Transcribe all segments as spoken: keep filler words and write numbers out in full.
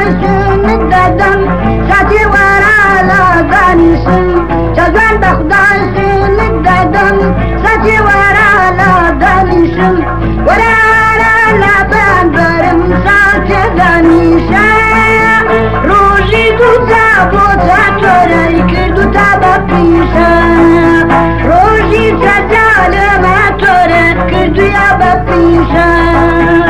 باشون دادم ساتی ورا لادانیشم جوان بخداشون دادم ساتی ورا لادانیشم ورا لبان برم ساتی دانیشم روزی دو زبوتا توری کردو تابا پیشم روزی سجال ما توری کردو یابا پیشم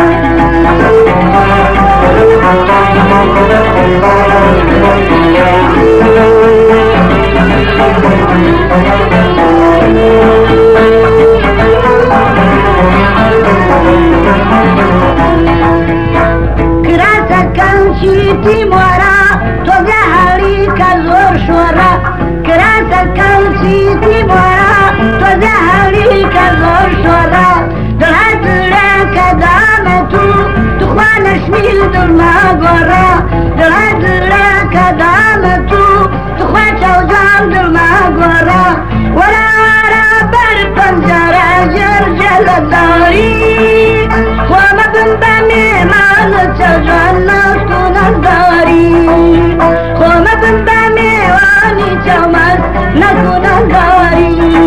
چیتی مورا تو زهری کزور شورا کراسا کن چیتی مورا تو زهری کزور شورا دلت لك دام تو تو خوانش میل دل ما گورا دلت لك دام تو تو خوان چوزان دل ما گورا ورا ورا بر پنجره جر جل داری خوام بن بمی مال چوزان نزداری خوام بن بمی وانی چومز نگو نزداری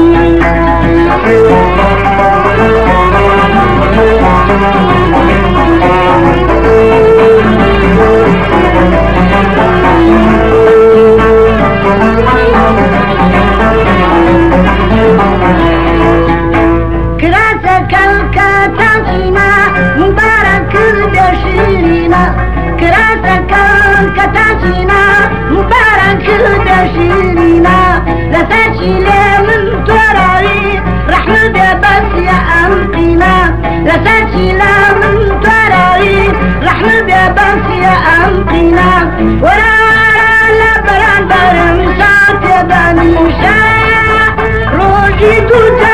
کراسا کلکتانینا مبارک دشیرینا کراسا کلکتانینا مبارک دشیرینا لساچی لمن توراوی رحمت بس یا امقینا لساچی لمن توراوی رحمت بس یا امقینا ورا لبران برم سات دانیشا روزی تو